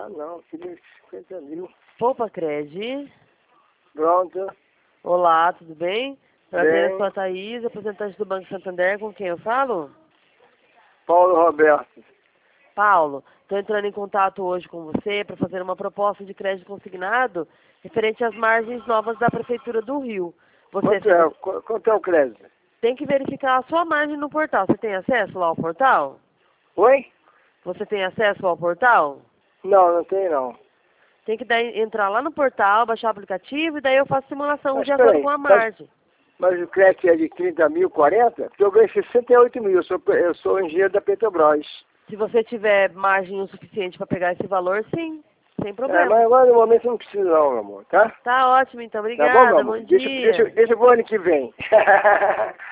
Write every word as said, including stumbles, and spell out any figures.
Ah, não, queria cinquenta mil. Poupa Cred. Pronto. Olá, tudo bem? Prazer, Bem. eu sou a Thaís, representante do Banco Santander, com quem eu falo? Paulo Roberto. Paulo, estou entrando em contato hoje com você para fazer uma proposta de crédito consignado referente às margens novas da Prefeitura do Rio. Você Quanto tem, é, qu- quanto é o crédito? tem que verificar a sua margem no portal. Você tem acesso lá ao portal? Oi? Você tem acesso ao portal? Não, não tem não. Tem que daí, entrar lá no portal, baixar o aplicativo e daí eu faço simulação Mas de acordo peraí, com a mas, margem. mas o crédito é de trinta mil, quarenta? Porque eu ganhei sessenta e oito mil, eu sou, eu sou engenheiro da Petrobras. Se você tiver margem o suficiente para pegar esse valor, sim, sem É, problema. mas agora no momento eu não preciso não, meu amor, tá? Tá ótimo, então. Tá bom, meu Obrigada. amor? Bom Deixa, dia. deixa, deixa pro ano que vem.